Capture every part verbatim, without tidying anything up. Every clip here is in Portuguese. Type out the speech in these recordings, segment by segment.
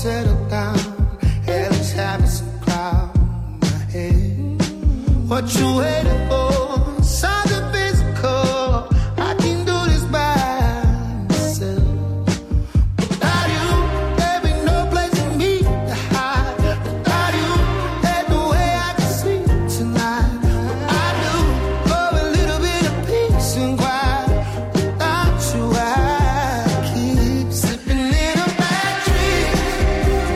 settle down. Hey, let's have some cloud in my head. What you waiting for? Something physical. I can do this by myself. Without you, there be no place for me to hide. Without you, there's no way I can sleep tonight. What I do for a little bit of peace and quiet. Without you, I keep slipping in a bad dream.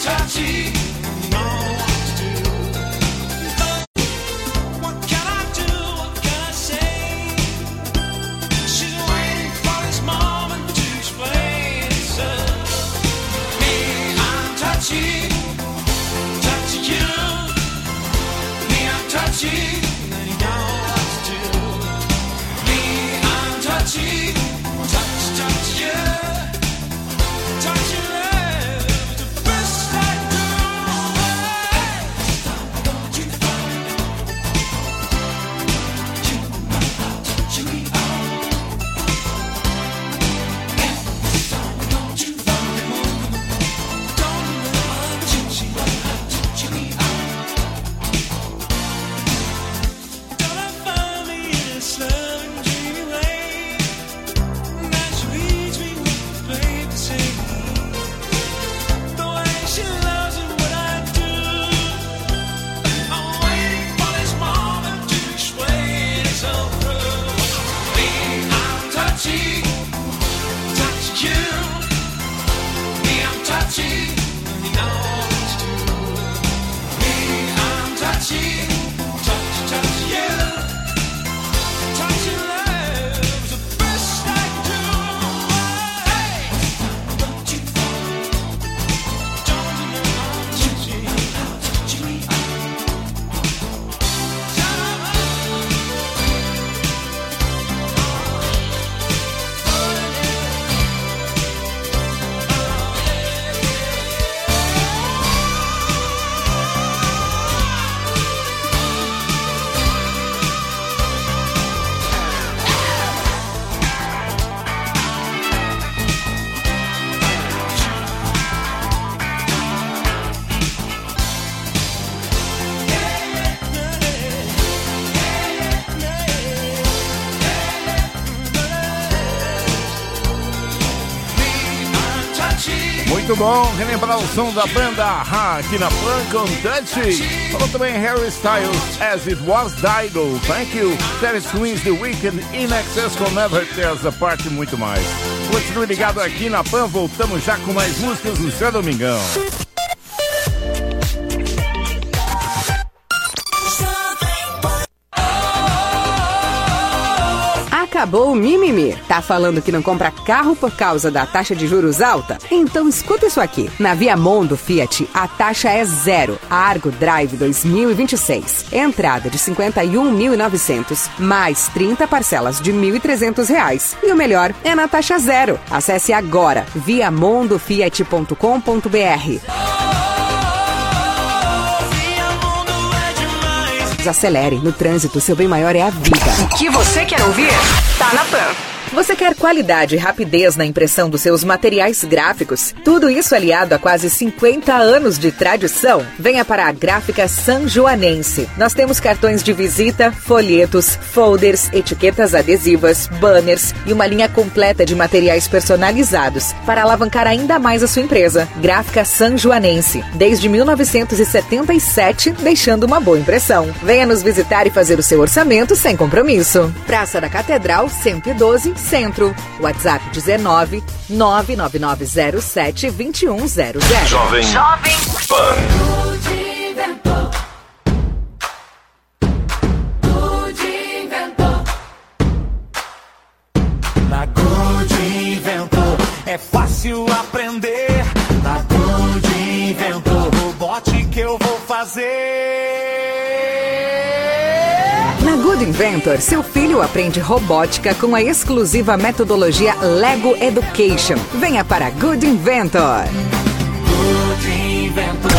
Muito bom, relembrar o som da banda Ha aqui na Pan com Touchy. Falou também Harry Styles, As It Was Dido. Thank you. Terry Queens, The Weeknd, In Excess com Never Tears Apart e muito mais. Continue ligado aqui na Pan, voltamos já com mais músicas no seu Domingão. Acabou o mimimi. Tá falando que não compra carro por causa da taxa de juros alta? Então escuta isso aqui. Na Viamondo Fiat, a taxa é zero. Argo Drive dois mil e vinte e seis. Entrada de cinquenta e um mil e novecentos, mais trinta parcelas de mil e trezentos reais. E o melhor é na taxa zero. Acesse agora viamondo fiat ponto com ponto b r. Acelere. No trânsito, seu bem maior é a vida. O que você quer ouvir? Tá na Pan. Você quer qualidade e rapidez na impressão dos seus materiais gráficos? Tudo isso aliado a quase cinquenta anos de tradição? Venha para a Gráfica Sanjoanense. Nós temos cartões de visita, folhetos, folders, etiquetas adesivas, banners e uma linha completa de materiais personalizados para alavancar ainda mais a sua empresa. Gráfica Sanjoanense. Desde mil novecentos e setenta e sete, deixando uma boa impressão. Venha nos visitar e fazer o seu orçamento sem compromisso. Praça da Catedral, cento e doze, Centro. WhatsApp dezenove, nove nove nove zero sete, dois um zero zero. Jovem, Jovem Pan. Na Good Inventor é fácil aprender. Na Good Inventor, robótica que eu vou fazer. Na Good Inventor, seu filho aprende robótica com a exclusiva metodologia Lego Education. Venha para Good Inventor. Good Inventor.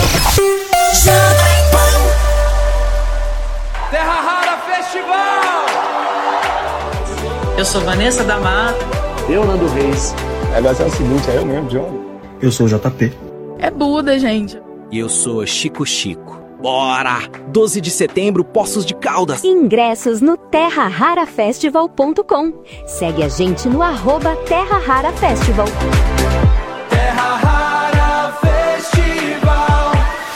Terra Rara Festival! Eu sou Vanessa da Mata. Eu, Nando Reis. Agora é o seguinte, é eu mesmo, John. Eu sou o J P. É Buda, gente. E eu sou Chico Chico. Bora! doze de setembro, Poços de Caldas. Ingressos no terra rara festival ponto com. Segue a gente no arroba Terra Rara Festival. Terra Rara Festival.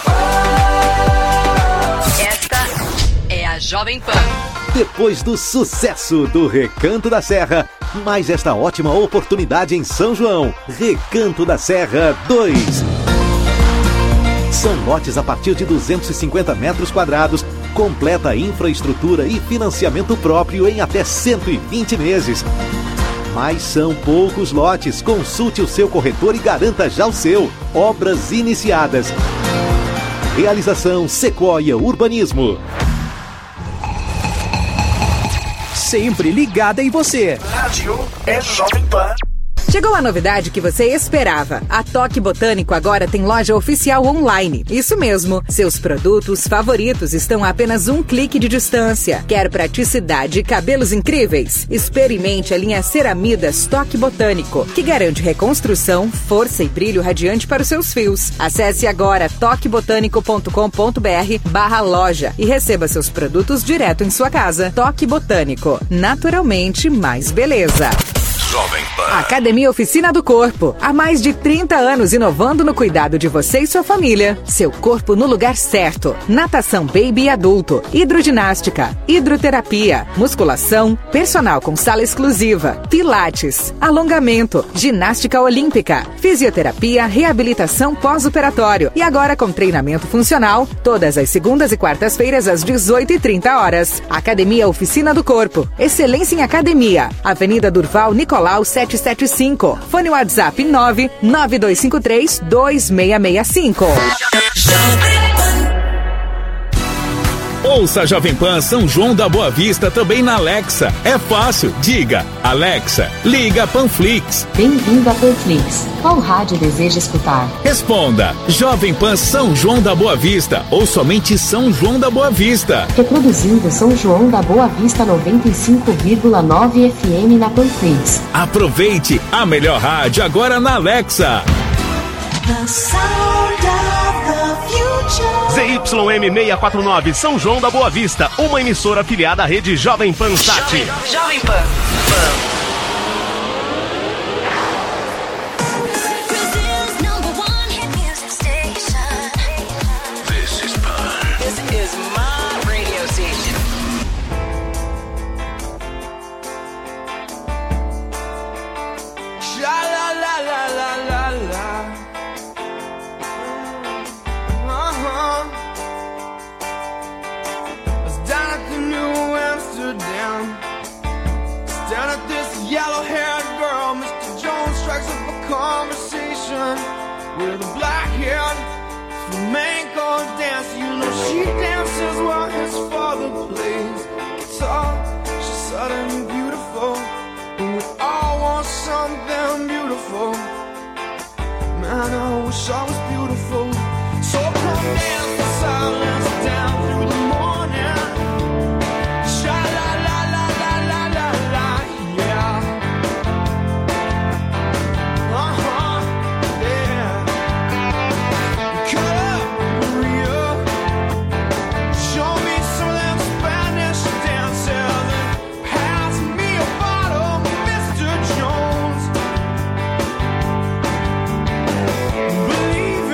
Oh! Esta é a Jovem Pan. Depois do sucesso do Recanto da Serra, mais esta ótima oportunidade em São João. Recanto da Serra dois. São lotes a partir de duzentos e cinquenta metros quadrados, completa infraestrutura e financiamento próprio em até cento e vinte meses. Mas são poucos lotes. Consulte o seu corretor e garanta já o seu. Obras iniciadas. Realização Sequoia Urbanismo. Sempre ligada em você. Rádio é Jovem Pan. Chegou a novidade que você esperava. A Toque Botânico agora tem loja oficial online. Isso mesmo. Seus produtos favoritos estão a apenas um clique de distância. Quer praticidade e cabelos incríveis? Experimente a linha Ceramidas Toque Botânico, que garante reconstrução, força e brilho radiante para os seus fios. Acesse agora toque botânico ponto com ponto b r barra loja e receba seus produtos direto em sua casa. Toque Botânico. Naturalmente mais beleza. Jovem Pan. Academia Oficina do Corpo. Há mais de trinta anos inovando no cuidado de você e sua família. Seu corpo no lugar certo. Natação baby e adulto. Hidroginástica. Hidroterapia. Musculação. Personal com sala exclusiva. Pilates. Alongamento. Ginástica olímpica. Fisioterapia. Reabilitação pós-operatório. E agora com treinamento funcional. Todas as segundas e quartas-feiras às dezoito e trinta horas. Academia Oficina do Corpo. Excelência em academia. Avenida Durval Nicolau setecentos e setenta e cinco. Fone WhatsApp nove nove dois cinco três dois seis seis cinco. Ouça a Jovem Pan São João da Boa Vista também na Alexa. É fácil. Diga, Alexa, liga Panflix. Bem-vindo a Panflix. Qual rádio deseja escutar? Responda, Jovem Pan São João da Boa Vista ou somente São João da Boa Vista. Reproduzindo São João da Boa Vista noventa e cinco vírgula nove F M na Panflix. Aproveite a melhor rádio agora na Alexa. The sound of the future. Z Y M seiscentos e quarenta e nove, São João da Boa Vista, uma emissora afiliada à rede Jovem Pan Sat. Jovem, Jovem Pan. Pan. Conversation with a black haired flamenco dance. You know she dances while his father plays guitar. She's suddenly beautiful, and we all want something beautiful. Man, I wish I was beautiful. So come dance the silence down through the morning. Sha la la la la la la la, yeah. Believe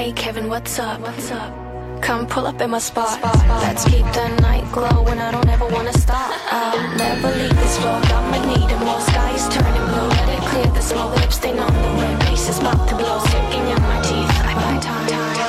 Hey Kevin, what's up? What's up? Come pull up in my spot. Let's keep the night glowing. I don't ever wanna stop. I'll never leave this floor. Got my need and more. Sky is turning blue. Let it clear the small lips stain on the red. Bass is about to blow. Sticking in my teeth. I buy time.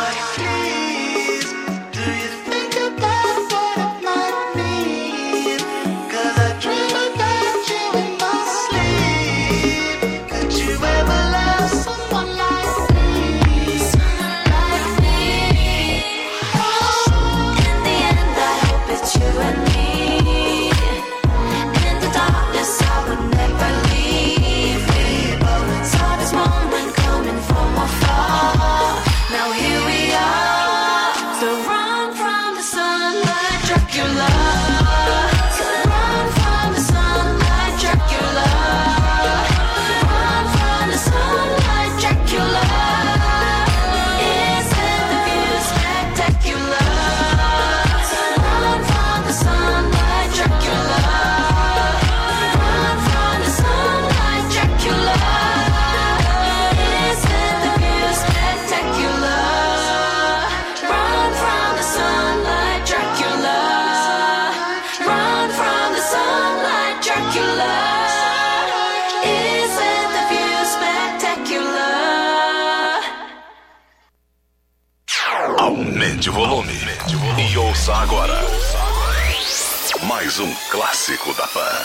Aumente o volume e ouça agora mais um clássico da Pan.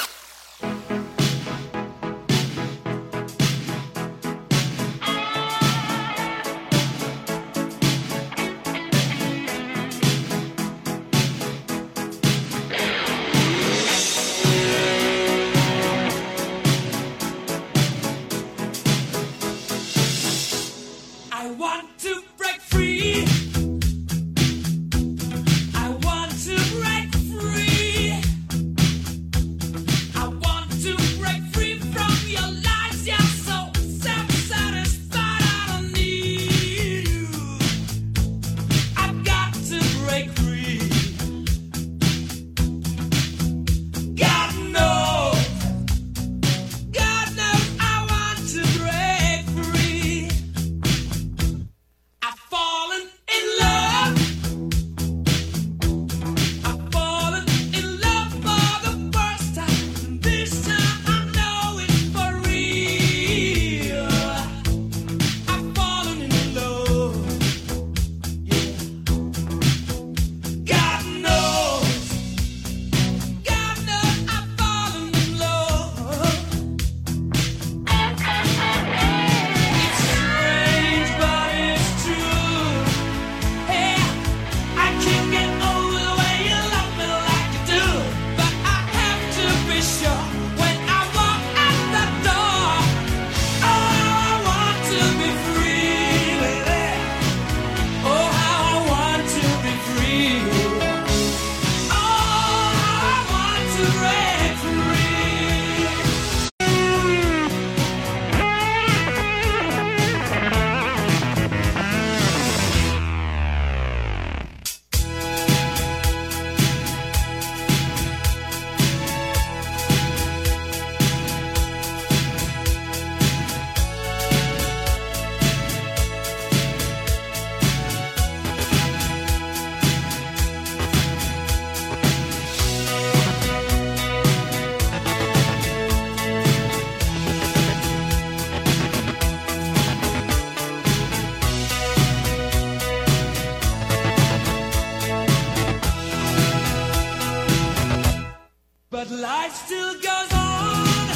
But life still goes on.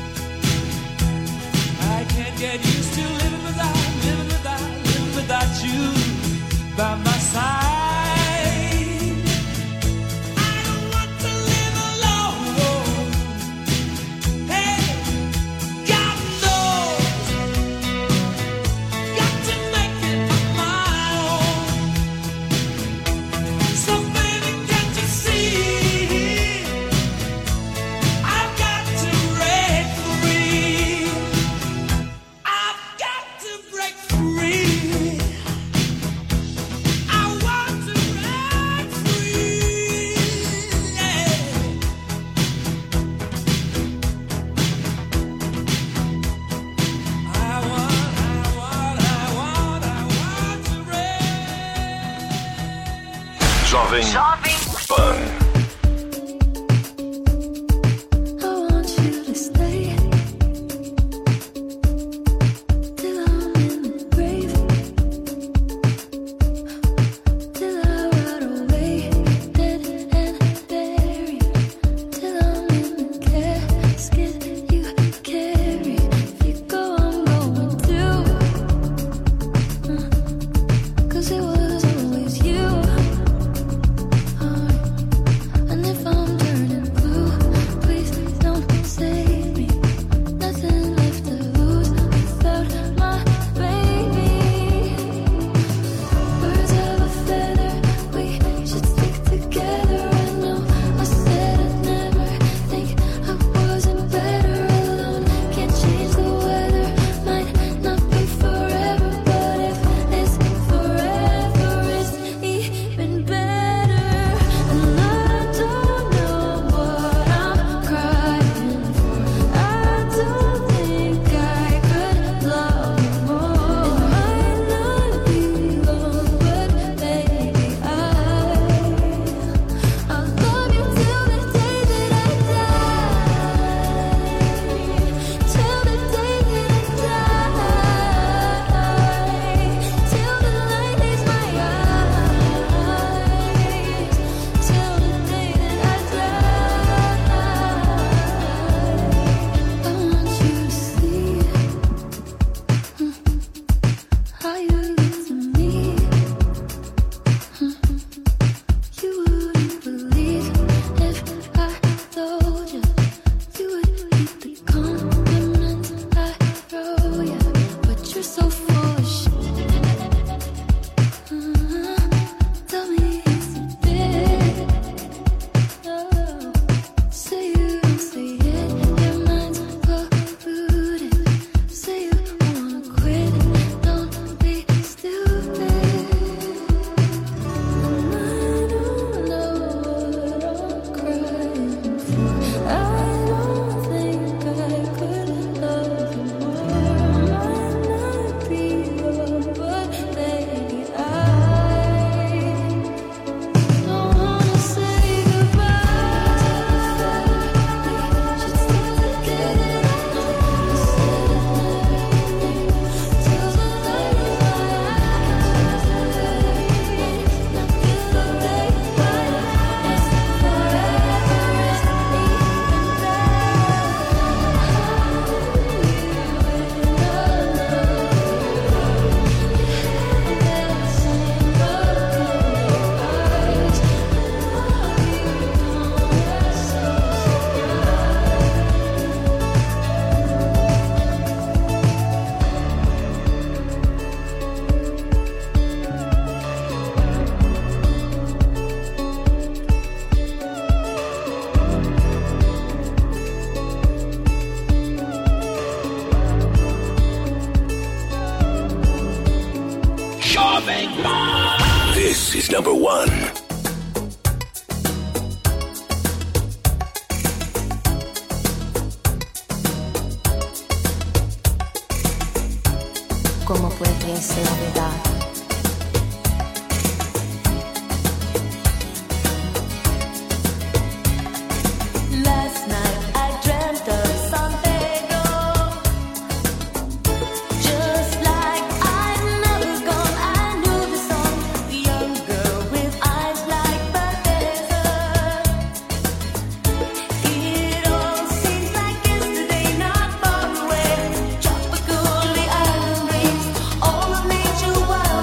I can't get used to living without, living without, living without you by my side. I don't want to live alone. Hey, God knows, got to make it on my own. So baby, can't you see? I Jovem, Jovem Pan. This is number one. ¿Cómo puede ser verdad? Last night I dreamt of San Pedro, just like I'd never gone. I knew the song, the young girl with eyes like the desert. It all seems like yesterday, not far away. Tropical, the island breeze, all of nature wild.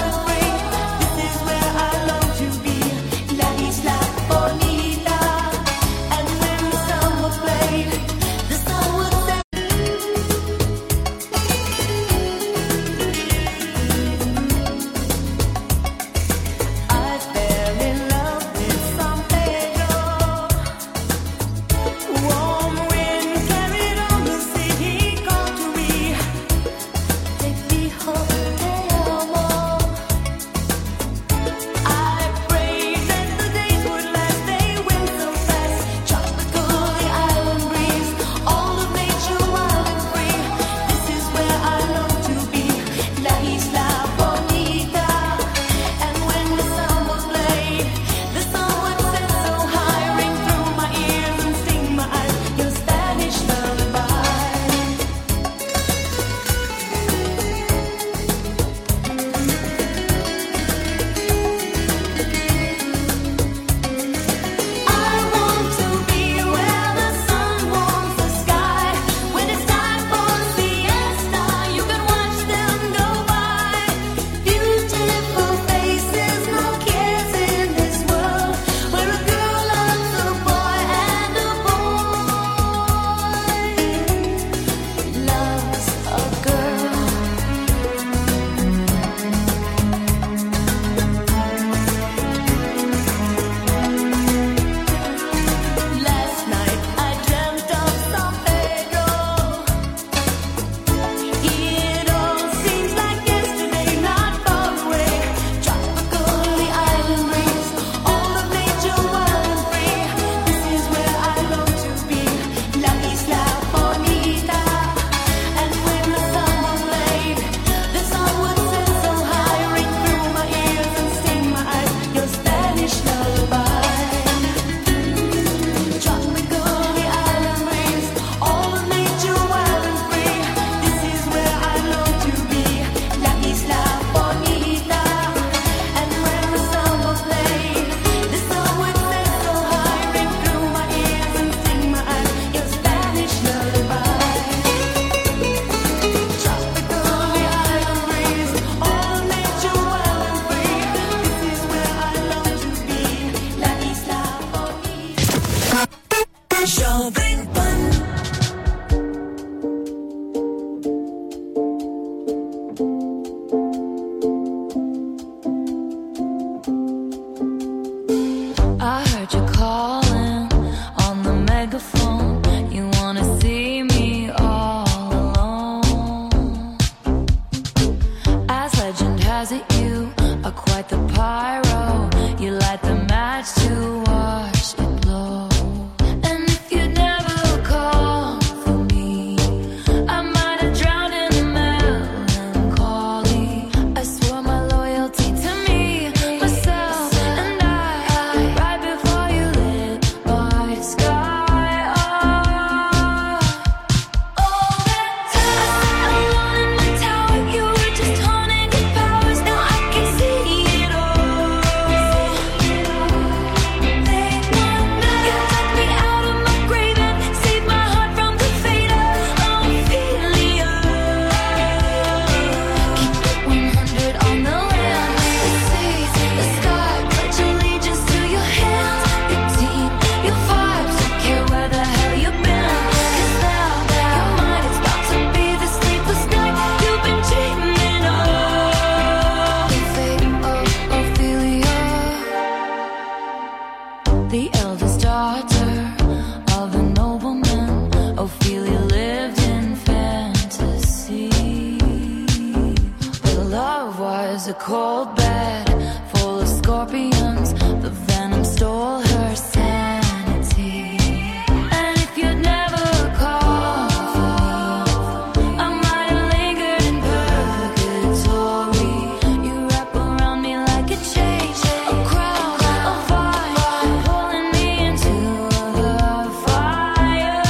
bed full of scorpions. The venom stole her sanity. And if you'd never called for me, I might have lingered in purgatory. You wrap around me like a chain, a crown, a fire, pulling me into the fire.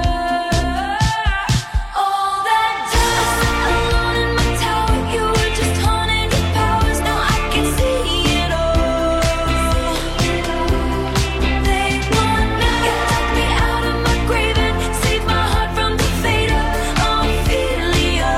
All that dust, alone in my tower, you were just haunting your powers. Now I can see it all. They want me, you took me out of my grave and saved my heart from the fate of Ophelia.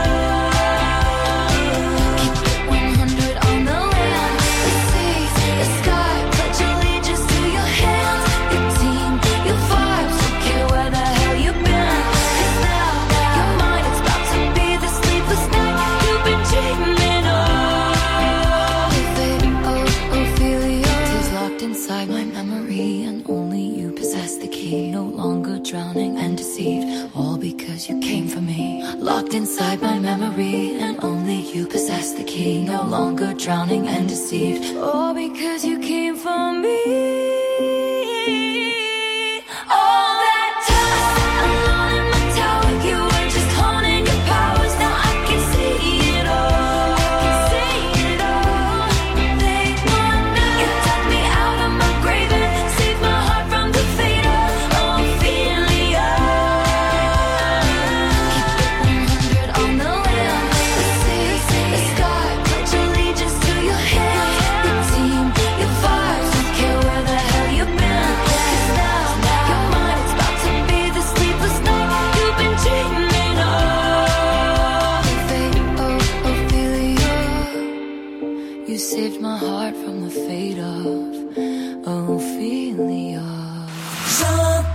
Keep it one hundred on the land, the seas, the sky, pledge allegiance to your hands, your team, your vibes, don't care where the hell you've been. 'Cause now your mind is about to be the sleepless night you've been dreaming of. Fate of Ophelia is locked inside my memory, and only you possess the key. No longer drowning and deceived, all because you came for me. Locked inside my memory, and only you possess the key. No longer drowning and deceived, all because you came for me. All that dust, alone in my tower, you were just haunting your powers. Now I can see it all. See it all. They want me, you took me out of my grave and saved my heart from the fate of Ophelia. Keep it one hundred on the land, the seas, the sky, pledge allegiance to your hands, your team, your vibes, don't care where the hell you've been. 'Cause now your mind is about to be the sleepless night you've been dreaming of. Fate of Ophelia, you saved my heart from the fate of Ophelia.